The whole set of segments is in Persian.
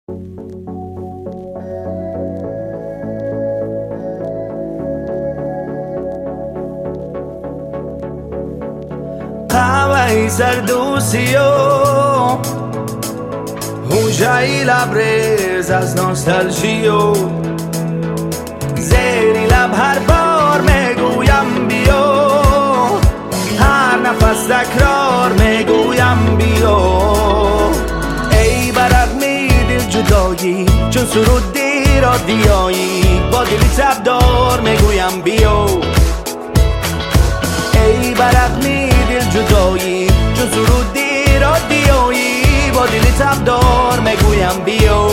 قهوه‌ای سردوسی و هوشایی لبریز از نوستالژی و زیری لب هر بار میگویم بیا، هر نفس تکرار میگویم بیا. ای برق می دل جدایی چون سرودی را دیایی، با دلی تبدار میگویم بیا. ای برق می دل جدایی چون سرودی را دیایی، با دلی تبدار میگویم بیا.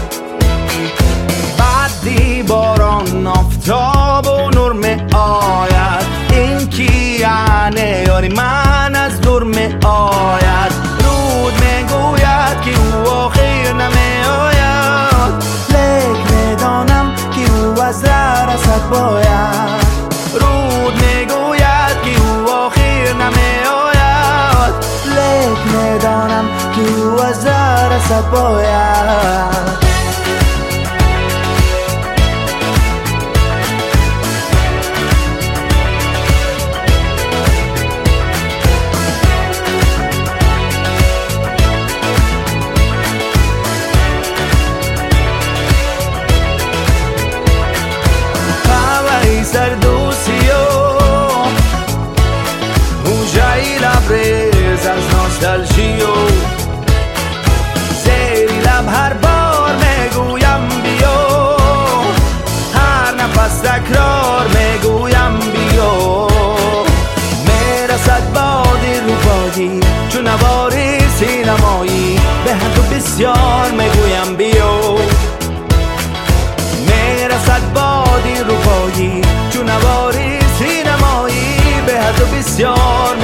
بعدی باران آفتاب و نور می آید، این کی یعنی یاری من از دور می آید. رود میگوید که او آخر نمی آید، لیک میدانم که او از ره رسد باید. رود میگوید که او آخر نمی آید، لیک میدانم که او از ره رسد باید. سردوسی و هوشایی لبریز از نوستالژی و زیری لب هر بار میگویم بیا، هر نفس تکرار میگویم بیا. میرسد باد روبایی چون نواری سینمایی، به حد و بسیار میگویم بیا. میرسد بادی روبایی چون نواری سینمایی، به حد و بسیار